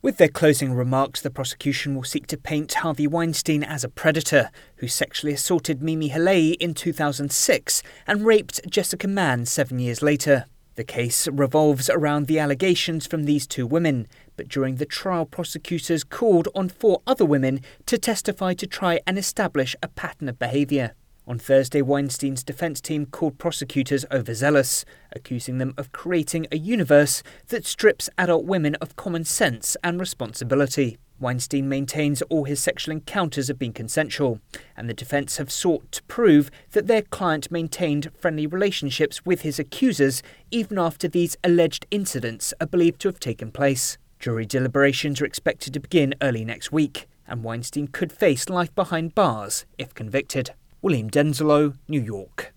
With their closing remarks, the prosecution will seek to paint Harvey Weinstein as a predator who sexually assaulted Mimi Halei in 2006 and raped Jessica Mann 7 years later. The case revolves around the allegations from these two women, but during the trial, prosecutors called on 4 other women to testify to try and establish a pattern of behaviour. On Thursday, Weinstein's defence team called prosecutors overzealous, accusing them of creating a universe that strips adult women of common sense and responsibility. Weinstein maintains all his sexual encounters have been consensual, and the defence have sought to prove that their client maintained friendly relationships with his accusers even after these alleged incidents are believed to have taken place. Jury deliberations are expected to begin early next week, and Weinstein could face life behind bars if convicted. William Denzelo, New York.